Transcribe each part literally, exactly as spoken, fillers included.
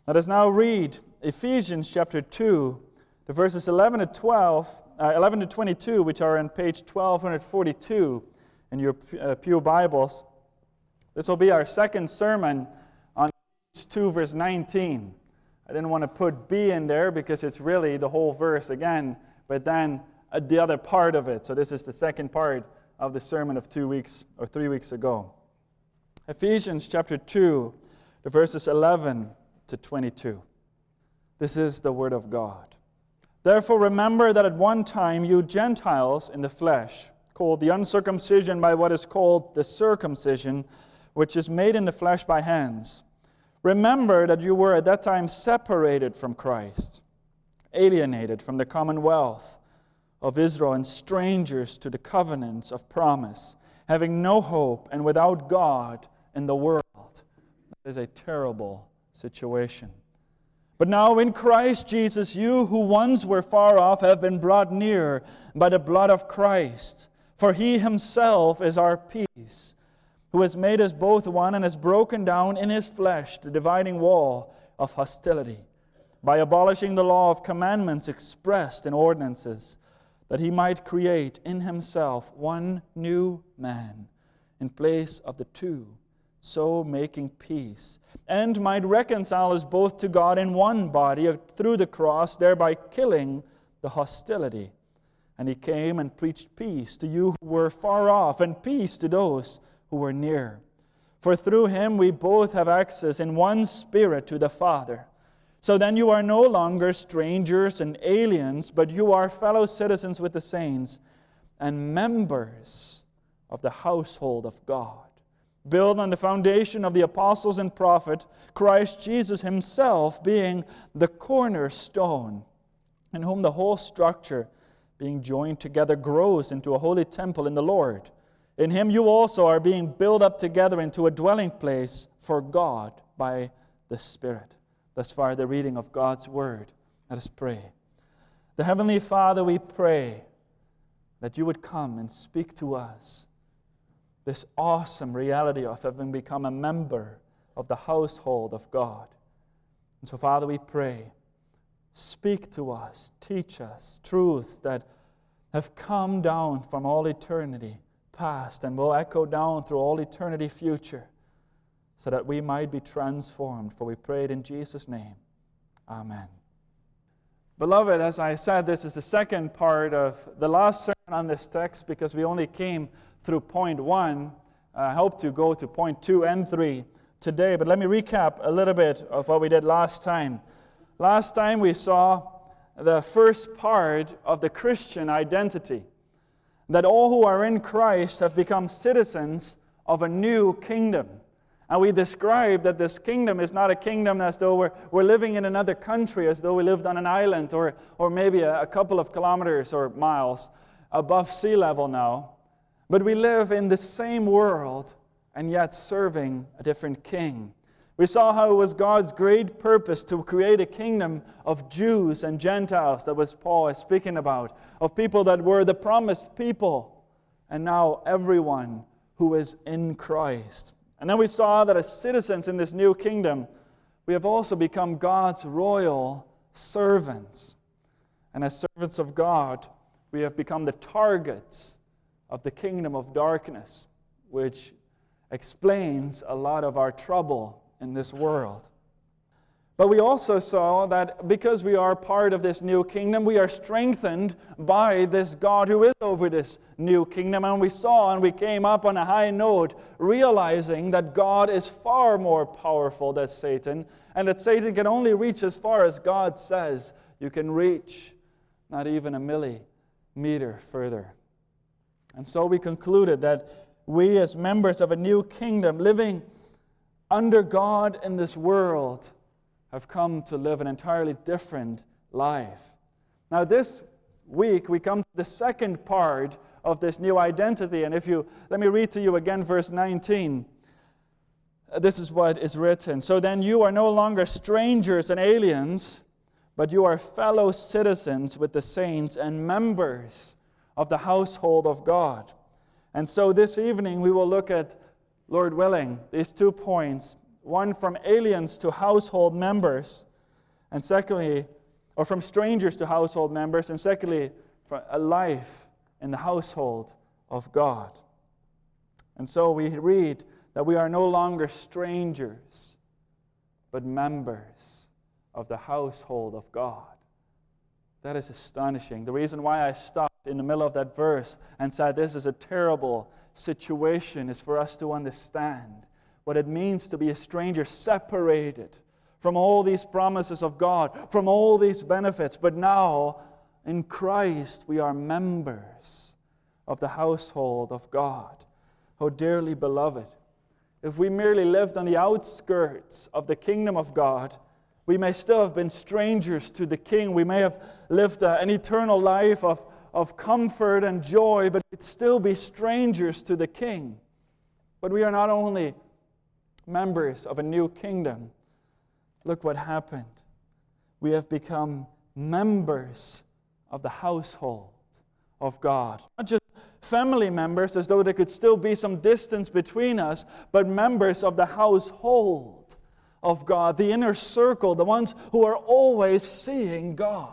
Let us now read Ephesians chapter two, the verses eleven to twelve, uh, eleven to twenty-two, which are on page twelve forty-two in your uh, Pew Bibles. This will be our second sermon on page two, verse nineteen. I didn't want to put B in there because it's really the whole verse again, but then uh, the other part of it. So this is the second part of the sermon of two weeks or three weeks ago. Ephesians chapter two, the verses eleven to twenty-two. This is the word of God. Therefore remember that at one time you Gentiles in the flesh, called the uncircumcision by what is called the circumcision, which is made in the flesh by hands. Remember that you were at that time separated from Christ, alienated from the commonwealth of Israel, and strangers to the covenants of promise, having no hope and without God in the world. That is a terrible situation. But now in Christ Jesus, you who once were far off have been brought near by the blood of Christ. For He Himself is our peace, who has made us both one and has broken down in His flesh the dividing wall of hostility, by abolishing the law of commandments expressed in ordinances, that He might create in Himself one new man in place of the two, so making peace, and might reconcile us both to God in one body through the cross, thereby killing the hostility. And He came and preached peace to you who were far off, and peace to those who were near. For through Him we both have access in one Spirit to the Father. So then you are no longer strangers and aliens, but you are fellow citizens with the saints and members of the household of God, built on the foundation of the apostles and prophets, Christ Jesus Himself being the cornerstone, in whom the whole structure, being joined together, grows into a holy temple in the Lord. In Him you also are being built up together into a dwelling place for God by the Spirit. Thus far, the reading of God's Word. Let us pray. The Heavenly Father, we pray that You would come and speak to us this awesome reality of having become a member of the household of God. And so, Father, we pray, speak to us, teach us truths that have come down from all eternity past and will echo down through all eternity future, so that we might be transformed. For we pray it in Jesus' name. Amen. Beloved, as I said, this is the second part of the last sermon on this text, because we only came through point one. I hope to go to point two and three today, but let me recap a little bit of what we did last time. Last time we saw the first part of the Christian identity, that all who are in Christ have become citizens of a new kingdom. And we described that this kingdom is not a kingdom as though we're, we're living in another country, as though we lived on an island, or, or maybe a, a couple of kilometers or miles above sea level now. But we live in the same world and yet serving a different king. We saw how it was God's great purpose to create a kingdom of Jews and Gentiles, that was Paul is speaking about, of people that were the promised people, and now everyone who is in Christ. And then we saw that as citizens in this new kingdom, we have also become God's royal servants. And as servants of God, we have become the targets of the kingdom of darkness, which explains a lot of our trouble in this world. But we also saw that because we are part of this new kingdom, we are strengthened by this God who is over this new kingdom. And we saw and we came up on a high note, realizing that God is far more powerful than Satan, and that Satan can only reach as far as God says you can reach, not even a millimeter further. And so we concluded that we, as members of a new kingdom, living under God in this world, have come to live an entirely different life. Now this week we come to the second part of this new identity, and if you, let me read to you again verse nineteen. This is what is written. So then you are no longer strangers and aliens, but you are fellow citizens with the saints and members of the household of God. And so this evening we will look at, Lord willing, these two points one from aliens to household members, and secondly, or from strangers to household members, and secondly, for a life in the household of God. And so we read that we are no longer strangers, but members of the household of God. That is astonishing. The reason why I stopped in the middle of that verse and said this is a terrible situation is for us to understand what it means to be a stranger, separated from all these promises of God, from all these benefits. But now, in Christ, we are members of the household of God. Oh, dearly beloved, if we merely lived on the outskirts of the kingdom of God, we may still have been strangers to the King. We may have lived uh, an eternal life of, of comfort and joy, but we'd still be strangers to the King. But we are not only members of a new kingdom. Look what happened. We have become members of the household of God. Not just family members, as though there could still be some distance between us, but members of the household of God, the inner circle, the ones who are always seeing God.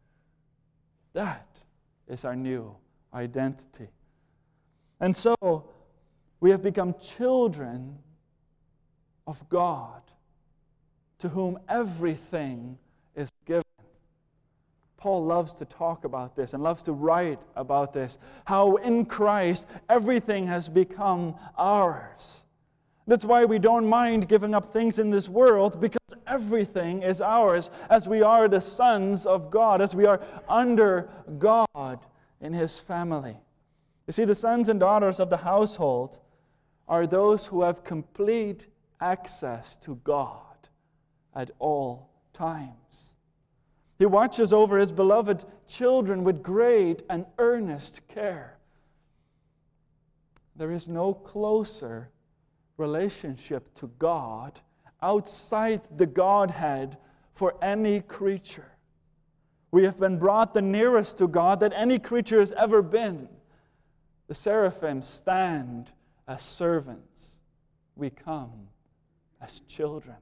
That is our new identity. And so, we have become children of God, to whom everything is given. Paul loves to talk about this and loves to write about this, how in Christ everything has become ours. That's why we don't mind giving up things in this world, because everything is ours, as we are the sons of God, as we are under God in His family. You see, the sons and daughters of the household are those who have complete access to God at all times. He watches over His beloved children with great and earnest care. There is no closer relationship to God outside the Godhead for any creature. We have been brought the nearest to God that any creature has ever been. The seraphim stand as servants. We come as children.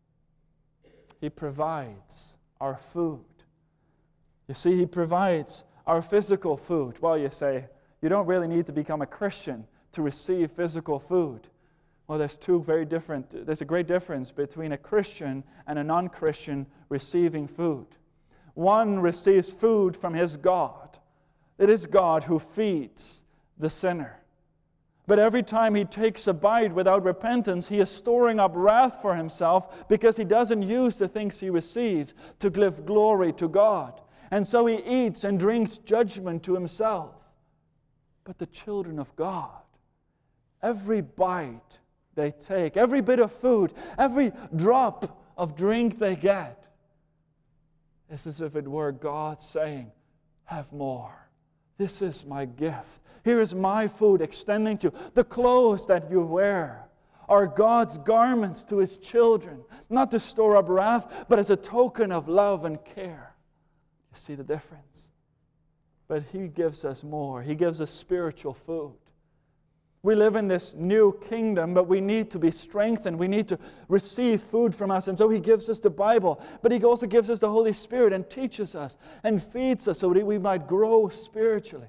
He provides our food. You see, He provides our physical food. Well, you say, you don't really need to become a Christian to receive physical food. Well, there's two very different, there's a great difference between a Christian and a non-Christian receiving food. One receives food from his God. It is God who feeds the sinner. But every time he takes a bite without repentance, he is storing up wrath for himself, because he doesn't use the things he receives to give glory to God. And so he eats and drinks judgment to himself. But the children of God, every bite they take, every bit of food, every drop of drink they get, it's as if it were God saying, have more. This is my gift. Here is my food extending to you. The clothes that you wear are God's garments to His children, not to store up wrath, but as a token of love and care. You see the difference? But He gives us more. He gives us spiritual food. We live in this new kingdom, but we need to be strengthened. We need to receive food from us. And so He gives us the Bible, but He also gives us the Holy Spirit and teaches us and feeds us so that we might grow spiritually.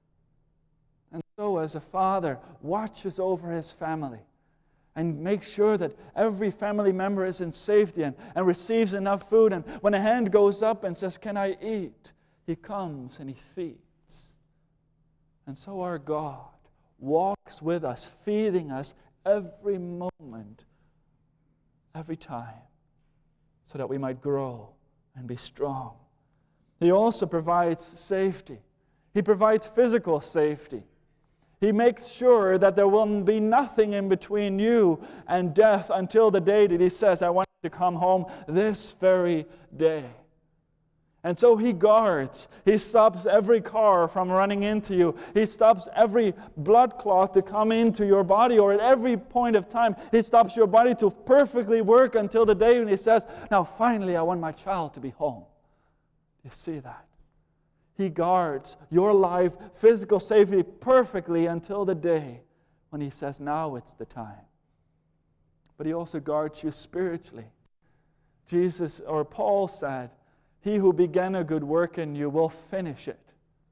And so as a father watches over his family and makes sure that every family member is in safety and, and receives enough food, and when a hand goes up and says, can I eat? He comes and He feeds. And so our God walks with us, feeding us every moment, every time, so that we might grow and be strong. He also provides safety. He provides physical safety. He makes sure that there will be nothing in between you and death until the day that He says, I want you to come home this very day. And so He guards. He stops every car from running into you. He stops every blood clot to come into your body, or at every point of time, He stops your body to perfectly work until the day when He says, now finally I want my child to be home. You see that? He guards your life, physical safety perfectly until the day when He says, now it's the time. but He also guards you spiritually. Jesus, or Paul said, He who began a good work in you will finish it.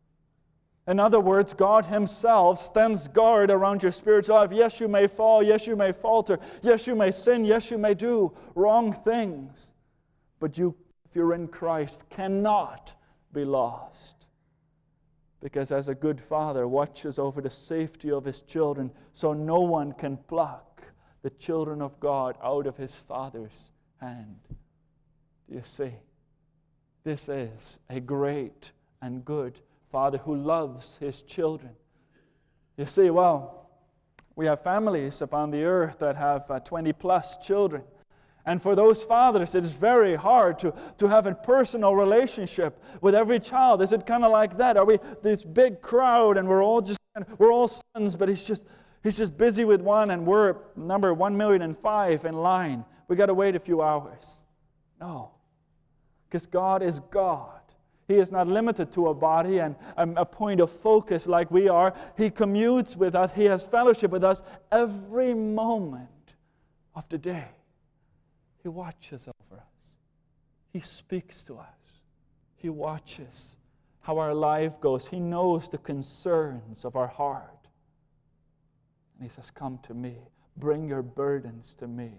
In other words, God Himself stands guard around your spiritual life. Yes, you may fall. Yes, you may falter. Yes, you may sin. Yes, you may do wrong things. But you, if you're in Christ, cannot be lost. Because as a good father watches over the safety of his children, so no one can pluck the children of God out of His Father's hand. Do you see? This is a great and good Father who loves His children. You see, well, we have families upon the earth that have uh, twenty plus children. And for those fathers, it is very hard to, to have a personal relationship with every child. Is it kind of like that? Are we this big crowd and we're all just we're all sons, but he's just he's just busy with one and we're number one million and five in line. We got to wait a few hours. No, because God is God. He is not limited to a body and a point of focus like we are. He commutes with us. He has fellowship with us every moment of the day. He watches over us. He speaks to us. He watches how our life goes. He knows the concerns of our heart. And He says, come to me. Bring your burdens to me.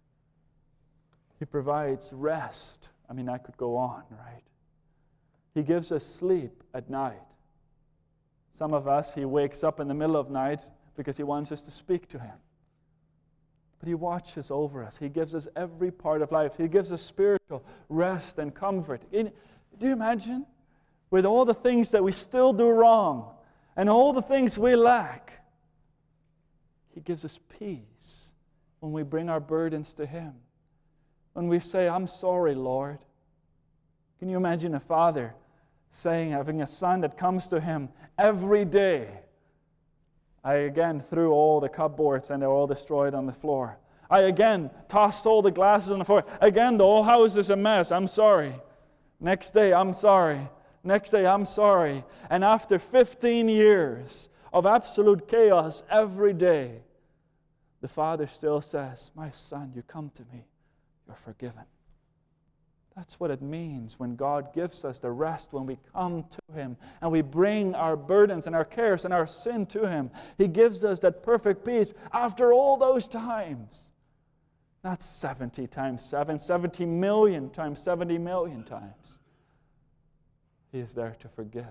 He provides rest. I mean, I could go on, right? He gives us sleep at night. Some of us, He wakes up in the middle of night because He wants us to speak to Him. But He watches over us. He gives us every part of life. He gives us spiritual rest and comfort. In, do you imagine? With all the things that we still do wrong and all the things we lack, He gives us peace when we bring our burdens to Him. When we say, I'm sorry, Lord. Can you imagine a father saying, having a son that comes to him every day, I again threw all the cupboards and they're all destroyed on the floor. I again tossed all the glasses on the floor. Again, the whole house is a mess. I'm sorry. Next day, I'm sorry. Next day, I'm sorry. And after fifteen years of absolute chaos every day, the father still says, my son, you come to me. You're forgiven. That's what it means when God gives us the rest, when we come to Him and we bring our burdens and our cares and our sin to Him. He gives us that perfect peace after all those times. Not seventy times seven, seventy million times seventy million times. He is there to forgive.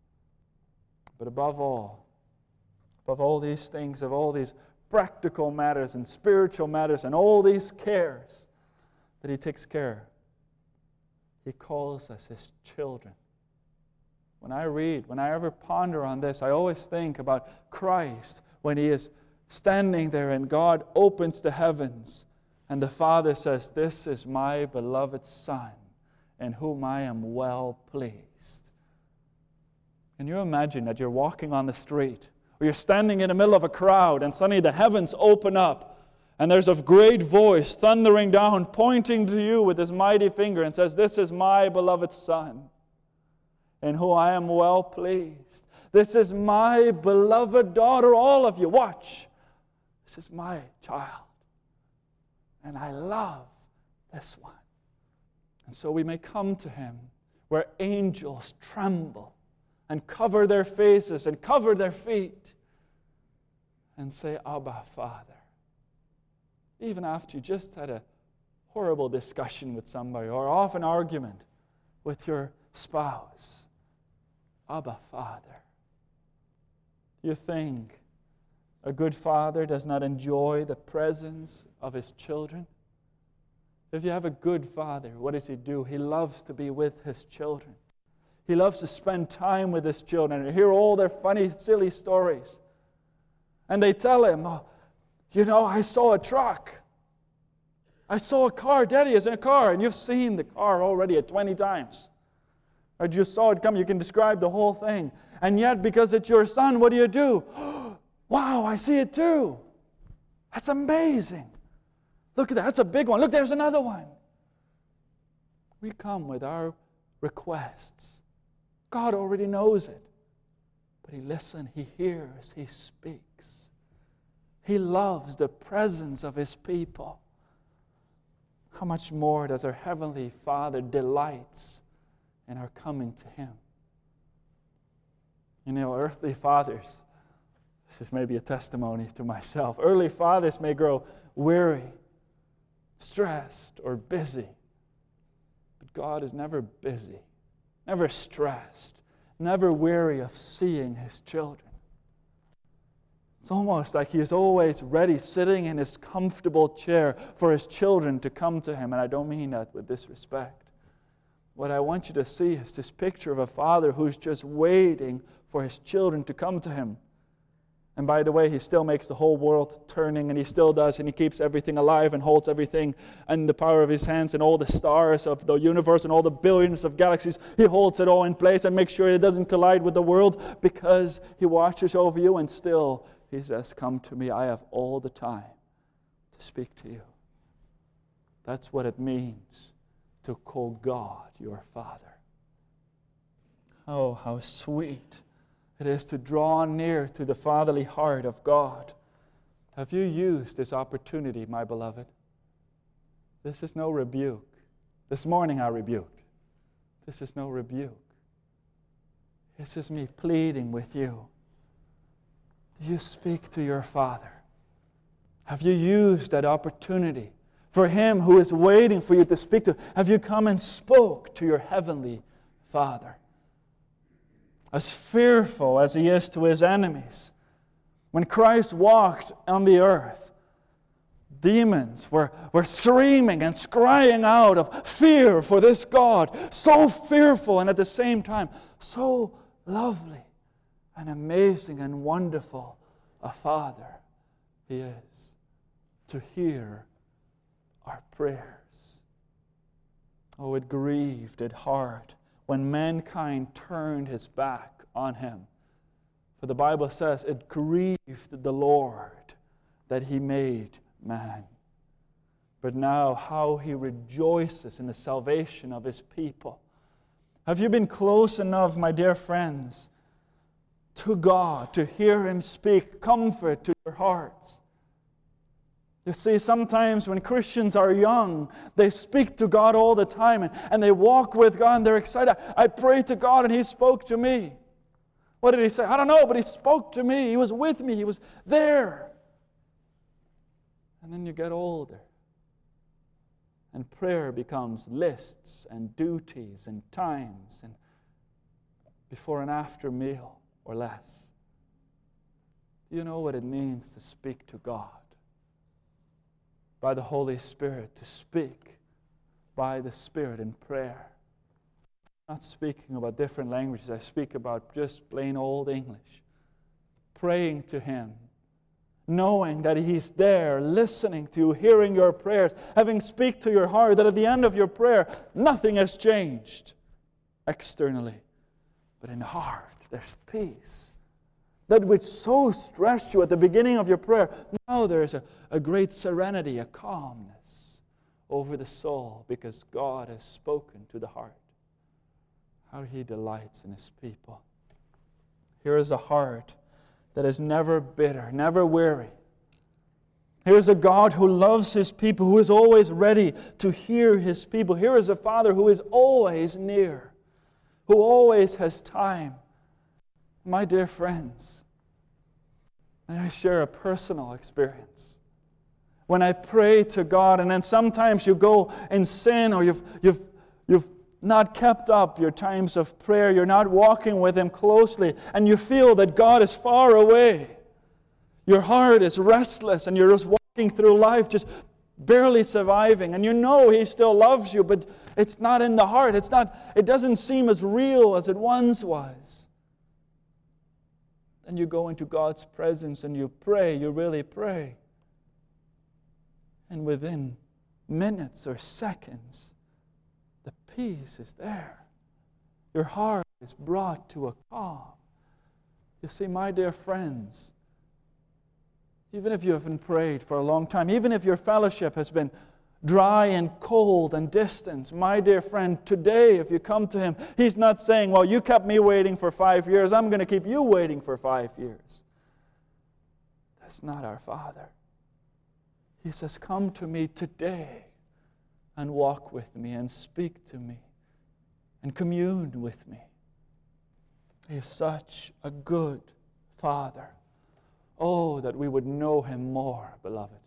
But above all, above all these things, of all these practical matters and spiritual matters and all these cares that He takes care, He calls us His children. When I read, when I ever ponder on this, I always think about Christ when He is standing there and God opens the heavens and the Father says, this is my beloved Son in whom I am well pleased. Can you imagine that you're walking on the street or you're standing in the middle of a crowd and suddenly the heavens open up and there's a great voice thundering down, pointing to you with His mighty finger and says, this is my beloved Son, in whom I am well pleased. This is my beloved daughter, all of you. Watch. This is my child. And I love this one. And so we may come to Him where angels tremble and cover their faces and cover their feet and say, Abba, Father. Even after you just had a horrible discussion with somebody or off an argument with your spouse. Abba, Father. Do you think a good father does not enjoy the presence of his children? If you have a good father, what does he do? He loves to be with his children. He loves to spend time with his children and hear all their funny, silly stories. And they tell him, oh, you know, I saw a truck. I saw a car. Daddy is in a car. And you've seen the car already at twenty times. Or you saw it come. You can describe the whole thing. And yet, because it's your son, what do you do? Wow, I see it too. That's amazing. Look at that. That's a big one. Look, there's another one. We come with our requests. God already knows it. But He listens, He hears, He speaks. He loves the presence of His people. how much more does our Heavenly Father delights in our coming to Him? You know, earthly fathers, this is maybe a testimony to myself. Earthly fathers may grow weary, stressed, or busy. But God is never busy, never stressed, never weary of seeing His children. It's almost like He is always ready, sitting in His comfortable chair for His children to come to Him. And I don't mean that with disrespect. What I want you to see is this picture of a father who's just waiting for His children to come to Him. And by the way, He still makes the whole world turning, and He still does, and He keeps everything alive and holds everything in the power of His hands, and all the stars of the universe and all the billions of galaxies. He holds it all in place and makes sure it doesn't collide with the world, because He watches over you, and still He says, come to me, I have all the time to speak to you. That's what it means to call God your Father. Oh, how sweet it is to draw near to the fatherly heart of God. Have you used this opportunity, my beloved? This is no rebuke. This morning I rebuked. This is no rebuke. This is me pleading with you. Do you speak to your Father? Have you used that opportunity for Him who is waiting for you to speak to? Have you come and spoke to your Heavenly Father? As fearful as He is to His enemies, when Christ walked on the earth, demons were, were screaming and crying out of fear for this God. So fearful, and at the same time, so lovely and amazing and wonderful a Father He is, to hear our prayers. Oh, it grieved it hard when mankind turned his back on Him. For the Bible says it grieved the Lord that He made man. But now how He rejoices in the salvation of His people. Have you been close enough, my dear friends, to God to hear Him speak comfort to your hearts? You see, sometimes when Christians are young, they speak to God all the time, and, and they walk with God, and they're excited. I prayed to God and He spoke to me. What did He say? I don't know, but He spoke to me. He was with me. He was there. And then you get older, and prayer becomes lists and duties and times and before and after meal or less. Do you know what it means to speak to God? By the Holy Spirit, to speak by the Spirit in prayer. I'm not speaking about different languages. I speak about just plain old English. Praying to Him, knowing that He's there, listening to you, hearing your prayers, having speak to your heart, that at the end of your prayer, nothing has changed externally. But in the heart, there's peace. That which so stressed you at the beginning of your prayer, now there's a, a great serenity, a calmness over the soul, because God has spoken to the heart. How He delights in His people. Here is a heart that is never bitter, never weary. Here's a God who loves His people, who is always ready to hear His people. Here is a Father who is always near, who always has time. My dear friends, may I share a personal experience. When I pray to God, and then sometimes you go in sin, or you've, you've, you've not kept up your times of prayer, you're not walking with Him closely, and you feel that God is far away. Your heart is restless, and you're just walking through life just barely surviving, and you know He still loves you, but it's not in the heart. It's not, it doesn't seem as real as it once was. And you go into God's presence and you pray, you really pray. And within minutes or seconds, the peace is there. Your heart is brought to a calm. You see, my dear friends, even if you haven't prayed for a long time, even if your fellowship has been dry and cold and distant, my dear friend, today if you come to Him, He's not saying, well, you kept me waiting for five years, I'm going to keep you waiting for five years. That's not our Father. He says, come to me today and walk with me and speak to me and commune with me. He is such a good Father. Oh, that we would know Him more, beloved.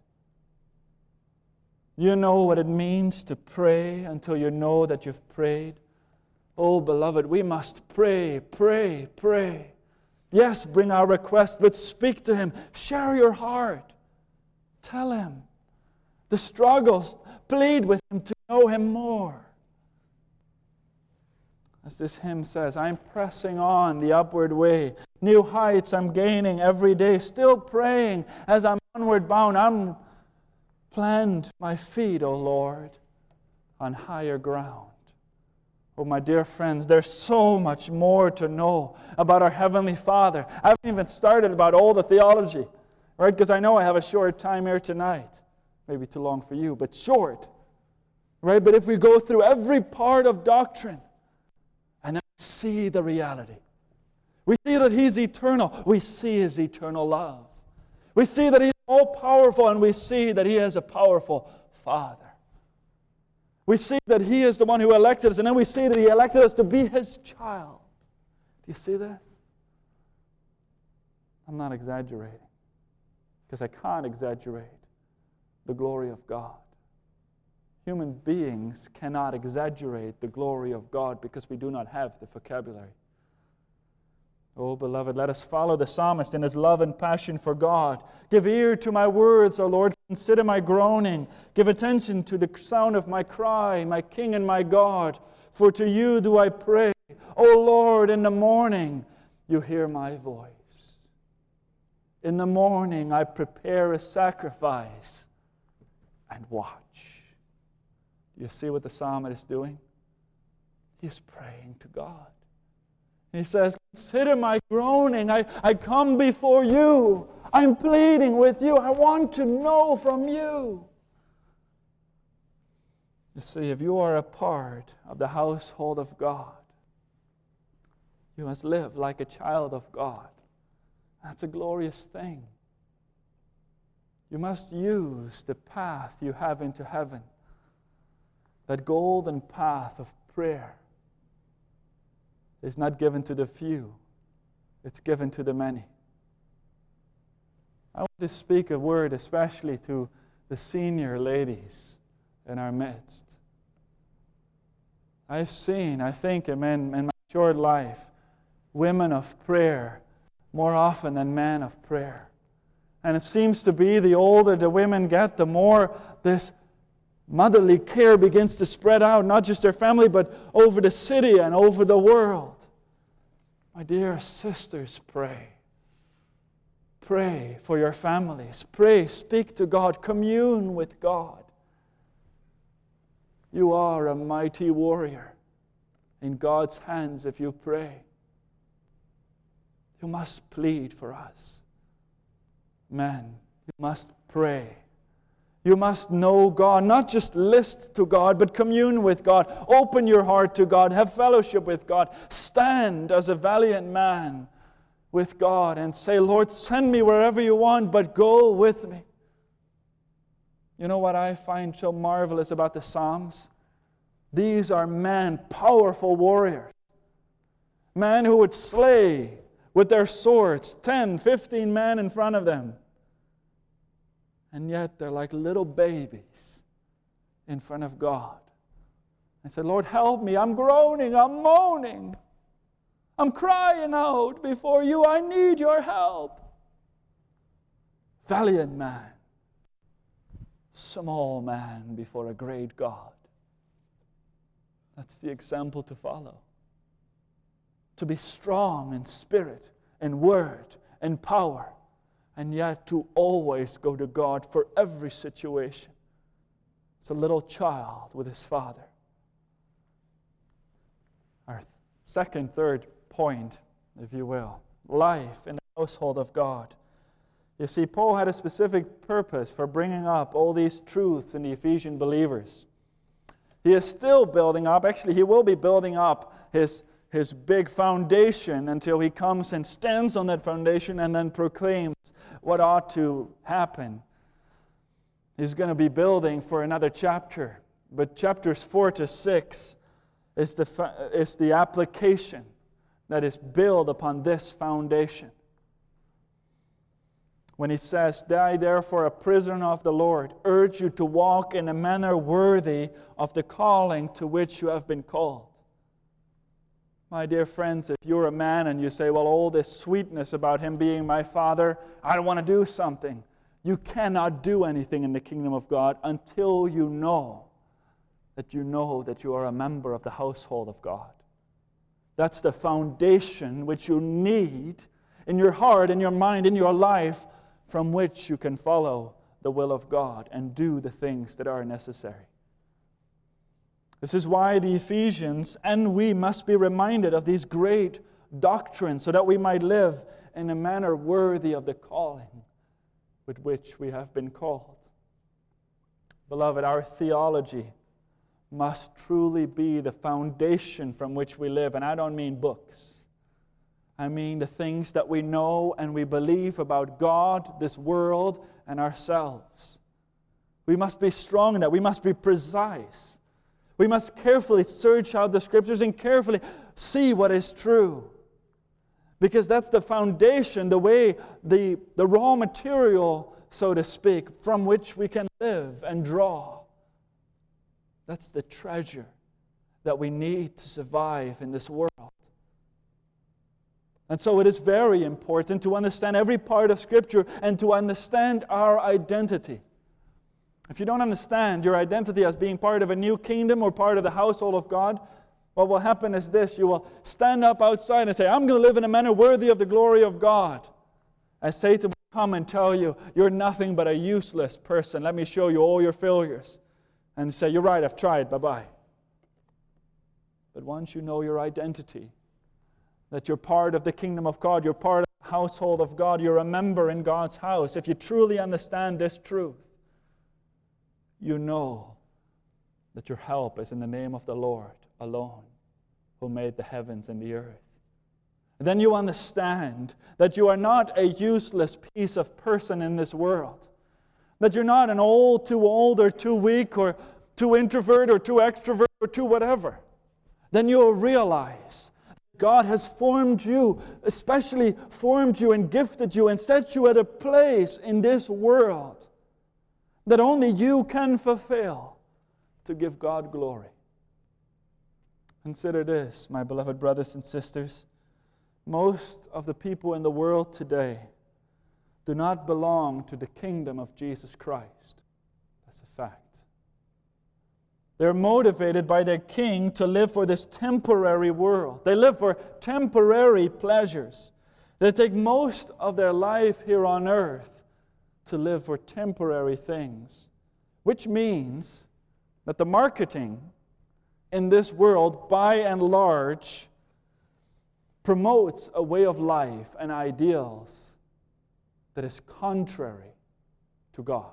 You know what it means to pray until you know that you've prayed. Oh, beloved, we must pray, pray, pray. Yes, bring our request, but speak to Him. Share your heart. Tell Him the struggles. Plead with Him to know Him more. As this hymn says, I'm pressing on the upward way. New heights I'm gaining every day. Still praying as I'm onward bound. I'm plant my feet, O Lord, on higher ground. Oh, my dear friends, there's so much more to know about our Heavenly Father. I haven't even started about all the theology, right? Because I know I have a short time here tonight. Maybe too long for you, but short, right? But if we go through every part of doctrine and then see the reality, we see that He's eternal. We see His eternal love. We see that He's all-powerful, and we see that He is a powerful Father. We see that He is the one who elected us, and then we see that He elected us to be His child. Do you see this? I'm not exaggerating, because I can't exaggerate the glory of God. Human beings cannot exaggerate the glory of God because we do not have the vocabulary. Oh, beloved, let us follow the psalmist in his love and passion for God. Give ear to my words, O Lord. Consider my groaning. Give attention to the sound of my cry, my King and my God. For to you do I pray. O Lord, in the morning you hear my voice. In the morning I prepare a sacrifice and watch. You see what the psalmist is doing? He's praying to God. He says, consider my groaning. I, I come before you. I'm pleading with you. I want to know from you. You see, if you are a part of the household of God, you must live like a child of God. That's a glorious thing. You must use the path you have into heaven, that golden path of prayer. Is not given to the few, it's given to the many. I want to speak a word especially to the senior ladies in our midst. I've seen, I think, in, in my short life, women of prayer more often than men of prayer. And it seems to be the older the women get, the more this motherly care begins to spread out, not just their family, but over the city and over the world. My dear sisters, pray. Pray for your families. Pray, speak to God, commune with God. You are a mighty warrior in God's hands if you pray. You must plead for us. Men, you must pray. You must know God, not just list to God, but commune with God. Open your heart to God. Have fellowship with God. Stand as a valiant man with God and say, Lord, send me wherever you want, but go with me. You know what I find so marvelous about the Psalms? These are men, powerful warriors. Men who would slay with their swords ten, fifteen men in front of them. And yet they're like little babies in front of God. I said, Lord, help me. I'm groaning. I'm moaning. I'm crying out before you. I need your help. Valiant man. Small man before a great God. That's the example to follow. To be strong in spirit, in word, in power. And yet to always go to God for every situation. It's a little child with his father. Our second, third point, if you will, life in the household of God. You see, Paul had a specific purpose for bringing up all these truths in the Ephesian believers. He is still building up, actually he will be building up his his big foundation until he comes and stands on that foundation and then proclaims what ought to happen. He's going to be building for another chapter But chapters four to six is the, is the application that is built upon this foundation. When he says, I therefore, a prisoner of the Lord, urge you to walk in a manner worthy of the calling to which you have been called. My dear friends, if you're a man and you say, well, all this sweetness about him being my father, I don't want to do something. You cannot do anything in the kingdom of God until you know that you know that you are a member of the household of God. That's the foundation which you need in your heart, in your mind, in your life, from which you can follow the will of God and do the things that are necessary. This is why the Ephesians and we must be reminded of these great doctrines so that we might live in a manner worthy of the calling with which we have been called. Beloved, our theology must truly be the foundation from which we live. And I don't mean books. I mean the things that we know and we believe about God, this world, and ourselves. We must be strong in that. We must be precise. We must carefully search out the Scriptures and carefully see what is true. Because that's the foundation, the way, the, the raw material, so to speak, from which we can live and draw. That's the treasure that we need to survive in this world. And so it is very important to understand every part of Scripture and to understand our identity. If you don't understand your identity as being part of a new kingdom or part of the household of God, what will happen is this. You will stand up outside and say, I'm going to live in a manner worthy of the glory of God. As Satan will come and tell you, you're nothing but a useless person. Let me show you all your failures. And say, you're right, I've tried, bye-bye. But once you know your identity, that you're part of the kingdom of God, you're part of the household of God, you're a member in God's house, if you truly understand this truth, you know that your help is in the name of the Lord alone, who made the heavens and the earth. And then you understand that you are not a useless piece of person in this world. That you're not an old, too old, or too weak, or too introvert, or too extrovert, or too whatever. Then you'll realize God has formed you, especially formed you and gifted you and set you at a place in this world that only you can fulfill to give God glory. Consider this, my beloved brothers and sisters. Most of the people in the world today do not belong to the kingdom of Jesus Christ. That's a fact. They're motivated by their king to live for this temporary world. They live for temporary pleasures. They take most of their life here on earth to live for temporary things, which means that the marketing in this world, by and large, promotes a way of life and ideals that is contrary to God.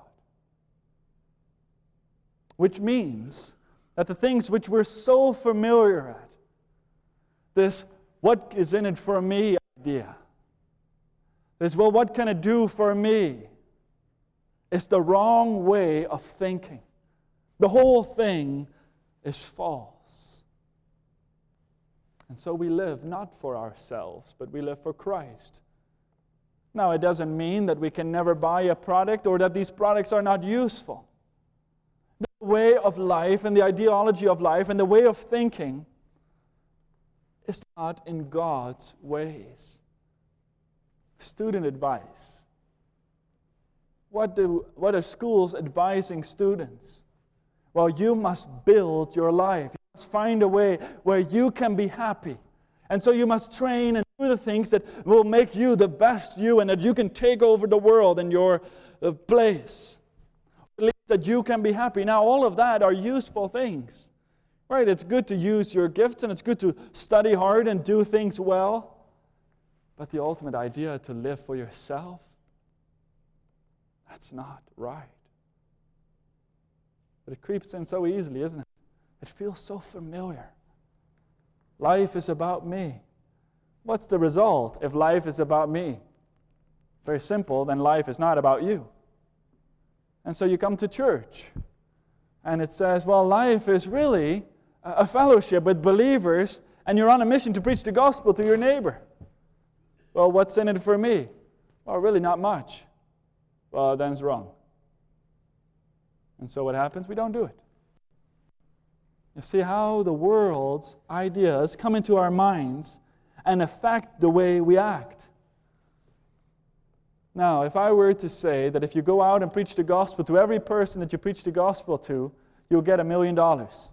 Which means that the things which we're so familiar at, this what is in it for me idea, this well, what can it do for me, is the wrong way of thinking. The whole thing is false. And so we live not for ourselves, but we live for Christ. Now, it doesn't mean that we can never buy a product or that these products are not useful. The way of life and the ideology of life and the way of thinking is not in God's ways. Student advice. What do what are schools advising students? Well, you must build your life. You must find a way where you can be happy. And so you must train and do the things that will make you the best you and that you can take over the world in your uh, place. At least that you can be happy. Now, all of that are useful things. Right? It's good to use your gifts and it's good to study hard and do things well. But the ultimate idea to live for yourself, that's not right. But it creeps in so easily, isn't it? It feels so familiar. Life is about me. What's the result if life is about me? Very simple, then life is not about you. And so you come to church. And it says, well, life is really a fellowship with believers, and you're on a mission to preach the gospel to your neighbor. Well, what's in it for me? Well, really not much. Well, then it's wrong. And so what happens? We don't do it. You see how the world's ideas come into our minds and affect the way we act. Now, if I were to say that if you go out and preach the gospel to every person that you preach the gospel to, you'll get a million dollars.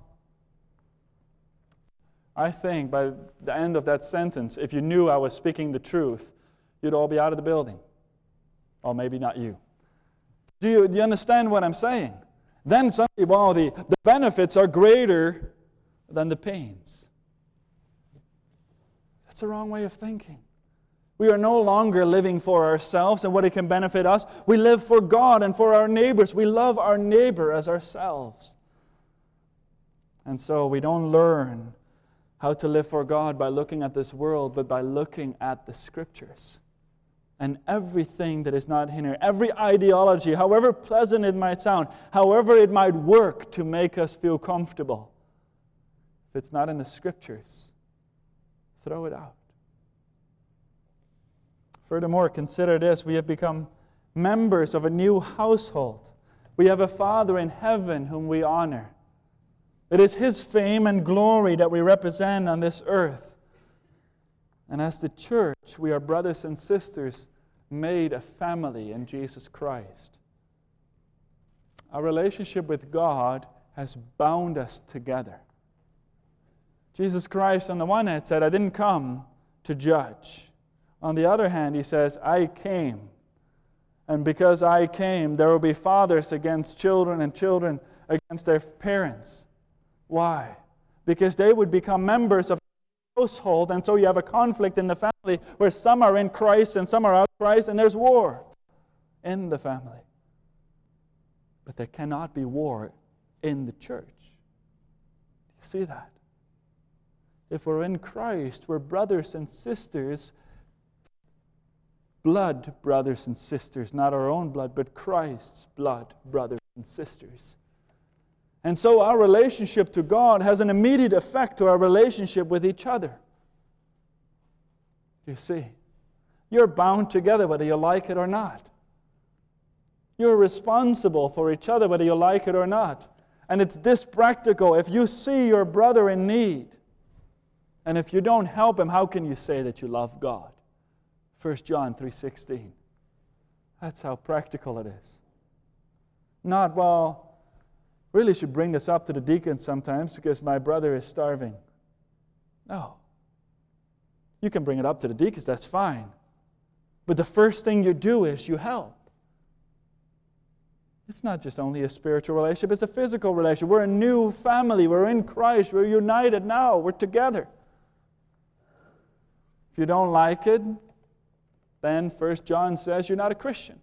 I think by the end of that sentence, if you knew I was speaking the truth, you'd all be out of the building. Or maybe not you. Do you, do you understand what I'm saying? Then suddenly, wow, the, the benefits are greater than the pains. That's the wrong way of thinking. We are no longer living for ourselves and what it can benefit us. We live for God and for our neighbors. We love our neighbor as ourselves. And so we don't learn how to live for God by looking at this world, but by looking at the Scriptures. And everything that is not in here, every ideology, however pleasant it might sound, however it might work to make us feel comfortable, if it's not in the Scriptures, throw it out. Furthermore, consider this. We have become members of a new household. We have a Father in heaven whom we honor. It is His fame and glory that we represent on this earth. And as the church, we are brothers and sisters made a family in Jesus Christ. Our relationship with God has bound us together. Jesus Christ, on the one hand, said, I didn't come to judge. On the other hand, He says, I came. And because I came, there will be fathers against children and children against their parents. Why? Because they would become members of the household, and so you have a conflict in the family where some are in Christ and some are out of Christ, and there's war in the family. But there cannot be war in the church. You see that? If we're in Christ, we're brothers and sisters, blood brothers and sisters, not our own blood, but Christ's blood brothers and sisters. And so our relationship to God has an immediate effect to our relationship with each other. You see, you're bound together whether you like it or not. You're responsible for each other whether you like it or not. And it's this practical. If you see your brother in need, and if you don't help him, how can you say that you love God? First John three sixteen. That's how practical it is. Not, well, really should bring this up to the deacons sometimes because my brother is starving. No. You can bring it up to the deacons, that's fine. But the first thing you do is you help. It's not just only a spiritual relationship, it's a physical relationship. We're a new family. We're in Christ. We're united now. We're together. If you don't like it, then First John says you're not a Christian.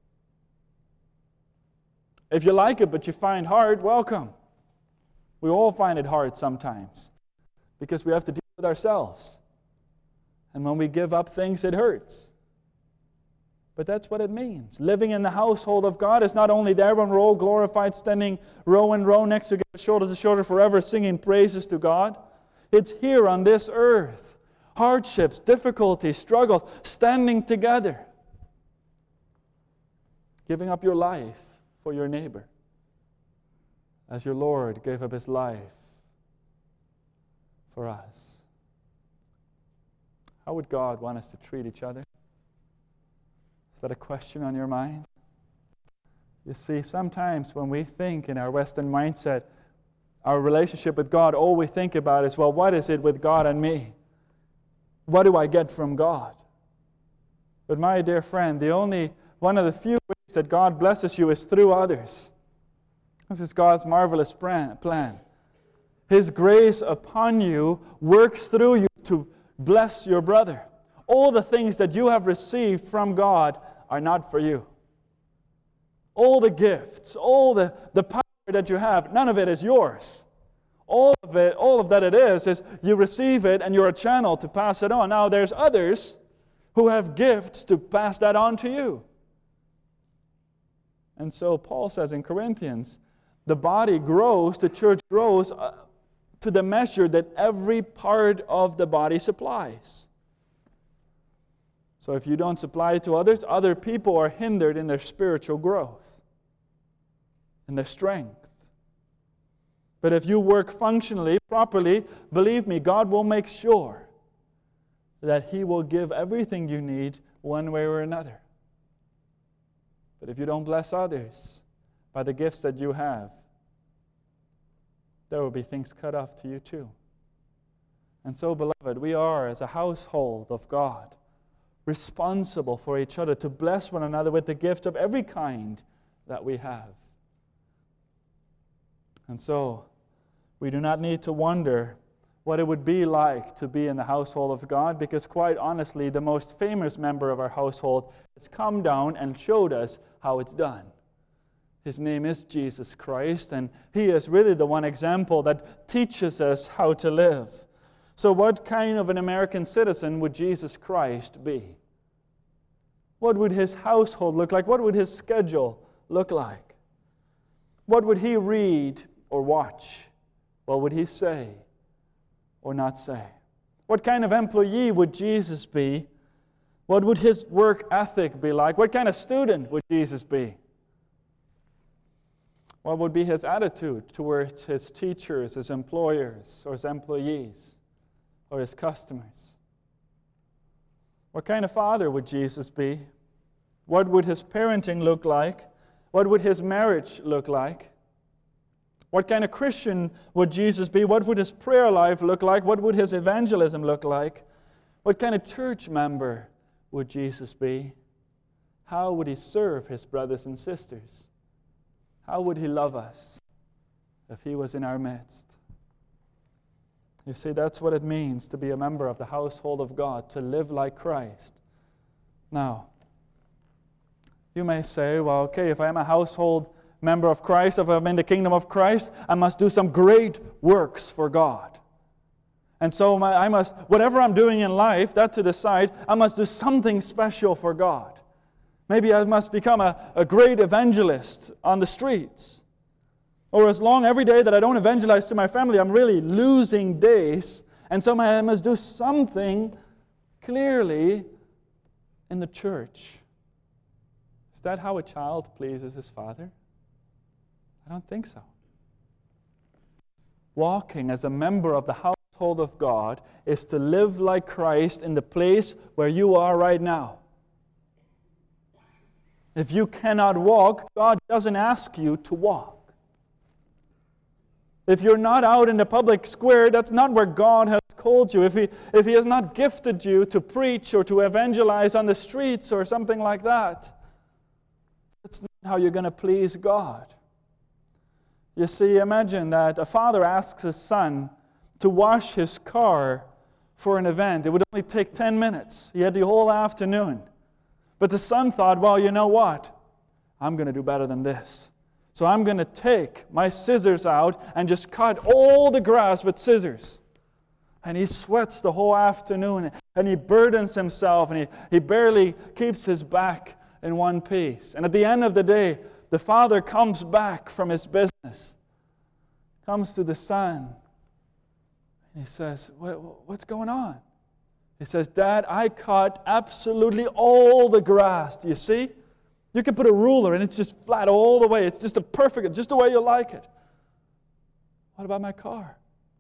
If you like it but you find hard, welcome. We all find it hard sometimes because we have to deal with ourselves. And when we give up things, it hurts. But that's what it means. Living in the household of God is not only there when we're all glorified, standing row and row next to God, shoulder to shoulder forever, singing praises to God. It's here on this earth. Hardships, difficulties, struggles, standing together. Giving up your life for your neighbor, as your Lord gave up His life for us. How would God want us to treat each other? Is that a question on your mind? You see, sometimes when we think in our Western mindset, our relationship with God, all we think about is, well, what is it with God and me? What do I get from God? But my dear friend, the only one of the few ways that God blesses you is through others. This is God's marvelous plan. His grace upon you works through you to bless your brother. All the things that you have received from God are not for you. All the gifts, all the, the power that you have, none of it is yours. All of it, all of that it is, is you receive it and you're a channel to pass it on. Now there's others who have gifts to pass that on to you. And so Paul says in Corinthians The body grows, the church grows uh, to the measure that every part of the body supplies. So if you don't supply to others, other people are hindered in their spiritual growth, in their strength. But if you work functionally, properly, believe me, God will make sure that He will give everything you need one way or another. But if you don't bless others by the gifts that you have, there will be things cut off to you too. And so, beloved, we are, as a household of God, responsible for each other to bless one another with the gift of every kind that we have. And so, we do not need to wonder what it would be like to be in the household of God, because quite honestly, the most famous member of our household has come down and showed us how it's done. His name is Jesus Christ, and He is really the one example that teaches us how to live. So what kind of an American citizen would Jesus Christ be? What would His household look like? What would His schedule look like? What would He read or watch? What would He say or not say? What kind of employee would Jesus be? What would His work ethic be like? What kind of student would Jesus be? What would be His attitude towards His teachers, His employers, or His employees, or His customers? What kind of father would Jesus be? What would His parenting look like? What would His marriage look like? What kind of Christian would Jesus be? What would His prayer life look like? What would His evangelism look like? What kind of church member would Jesus be? How would He serve His brothers and sisters? How would He love us if He was in our midst? You see, that's what it means to be a member of the household of God, to live like Christ. Now, you may say, well, okay, if I am a household member of Christ, if I'm in the kingdom of Christ, I must do some great works for God. And so my, I must, whatever I'm doing in life, that to the side, I must do something special for God. Maybe I must become a, a great evangelist on the streets. Or as long every day that I don't evangelize to my family, I'm really losing days. And so I must do something clearly in the church. Is that how a child pleases his father? I don't think so. Walking as a member of the household of God is to live like Christ in the place where you are right now. If you cannot walk, God doesn't ask you to walk. If you're not out in the public square, that's not where God has called you. If He, if He has not gifted you to preach or to evangelize on the streets or something like that, that's not how you're going to please God. You see, imagine that a father asks his son to wash his car for an event. It would only take ten minutes. He had the whole afternoon. But the son thought, well, you know what? I'm going to do better than this. So I'm going to take my scissors out and just cut all the grass with scissors. And he sweats the whole afternoon, and he burdens himself, and he, he barely keeps his back in one piece. And at the end of the day, the father comes back from his business, comes to the son, and he says, what, what's going on? He says, Dad, I cut absolutely all the grass. Do you see? You can put a ruler and it's just flat all the way. It's just a perfect, just the way you like it. What about my car?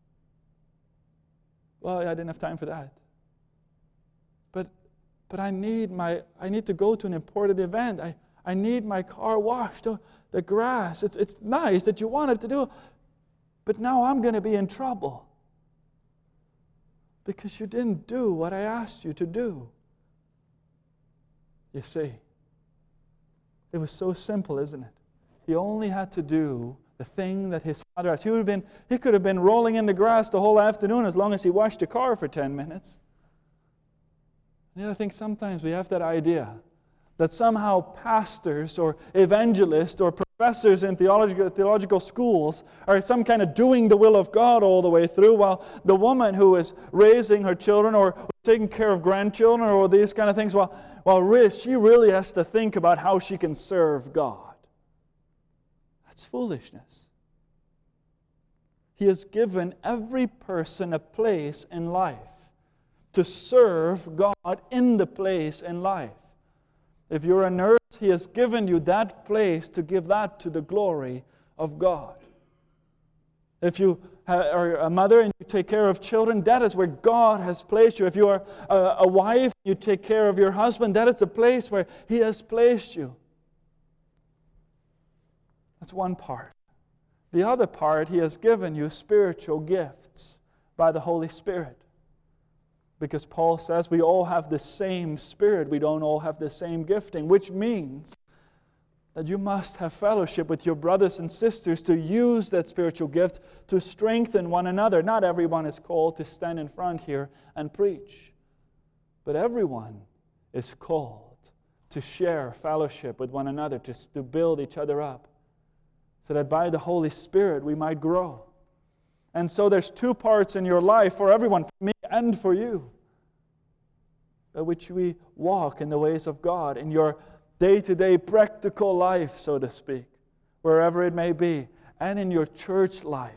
Well, I didn't have time for that. But but I need my I need to go to an important event. I, I need my car washed. The, the grass, it's it's nice that you wanted to do, but now I'm going to be in trouble. Because you didn't do what I asked you to do. You see, it was so simple, isn't it? He only had to do the thing that his father asked. He would have been, he could have been rolling in the grass the whole afternoon as long as he washed the car for ten minutes. And yet I think sometimes we have that idea that somehow pastors or evangelists or professors in theological, theological schools are some kind of doing the will of God all the way through, while the woman who is raising her children or taking care of grandchildren or these kind of things, well, well, she really has to think about how she can serve God. That's foolishness. He has given every person a place in life to serve God in the place in life. If you're a nurse, He has given you that place to give that to the glory of God. If you are a mother and you take care of children, that is where God has placed you. If you are a, a wife, you take care of your husband, that is the place where He has placed you. That's one part. The other part, He has given you spiritual gifts by the Holy Spirit. Because Paul says we all have the same Spirit, we don't all have the same gifting, which means that you must have fellowship with your brothers and sisters to use that spiritual gift to strengthen one another. Not everyone is called to stand in front here and preach, but everyone is called to share fellowship with one another, to, to build each other up, so that by the Holy Spirit we might grow. And so there's two parts in your life for everyone, for me and for you, by which we walk in the ways of God, in your day-to-day practical life, so to speak, wherever it may be, and in your church life.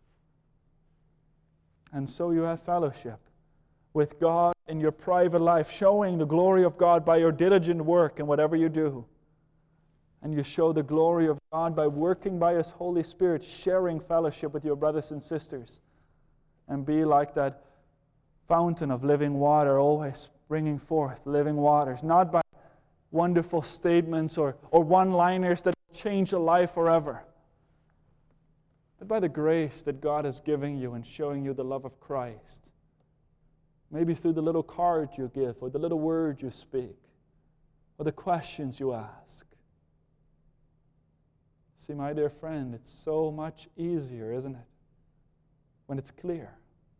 And so you have fellowship with God in your private life, showing the glory of God by your diligent work in whatever you do. And you show the glory of God by working by His Holy Spirit, sharing fellowship with your brothers and sisters. And be like that fountain of living water, always bringing forth living waters. Not by wonderful statements or, or one-liners that change a life forever, but by the grace that God is giving you and showing you the love of Christ. Maybe through the little card you give, or the little word you speak, or the questions you ask. See, my dear friend, it's so much easier, isn't it, when it's clear.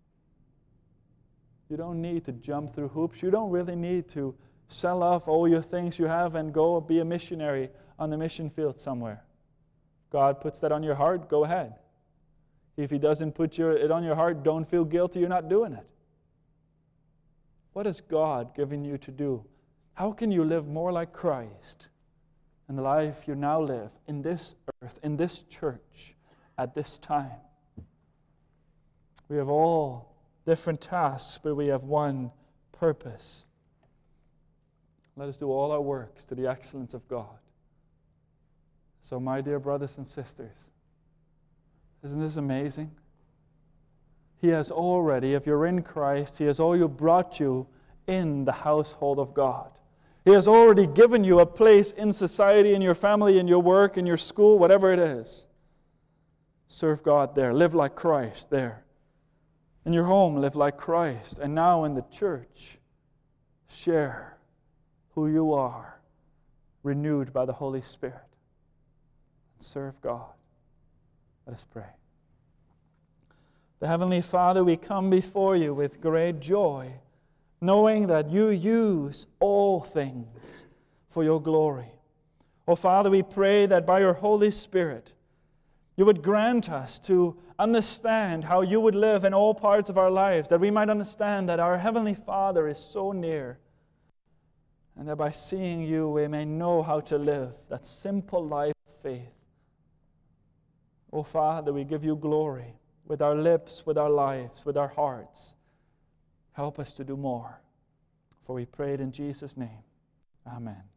You don't need to jump through hoops. You don't really need to sell off all your things you have and go be a missionary on the mission field somewhere. If God puts that on your heart, go ahead. If He doesn't put your, it on your heart, don't feel guilty you're not doing it. What has God given you to do? How can you live more like Christ in the life you now live in this earth, in this church, at this time? We have all different tasks, but we have one purpose. Let us do all our works to the excellence of God. So, my dear brothers and sisters, isn't this amazing? He has already, if you're in Christ, He has already brought you in the household of God. He has already given you a place in society, in your family, in your work, in your school, whatever it is. Serve God there. Live like Christ there. In your home, live like Christ. And now in the church, share who you are, renewed by the Holy Spirit. And serve God. Let us pray. The Heavenly Father, we come before You with great joy, knowing that You use all things for Your glory. Oh, Father, we pray that by Your Holy Spirit, You would grant us to understand how You would live in all parts of our lives, that we might understand that our Heavenly Father is so near, and that by seeing You, we may know how to live that simple life of faith. Oh, Father, we give You glory with our lips, with our lives, with our hearts. Help us to do more. For we pray it in Jesus' name. Amen.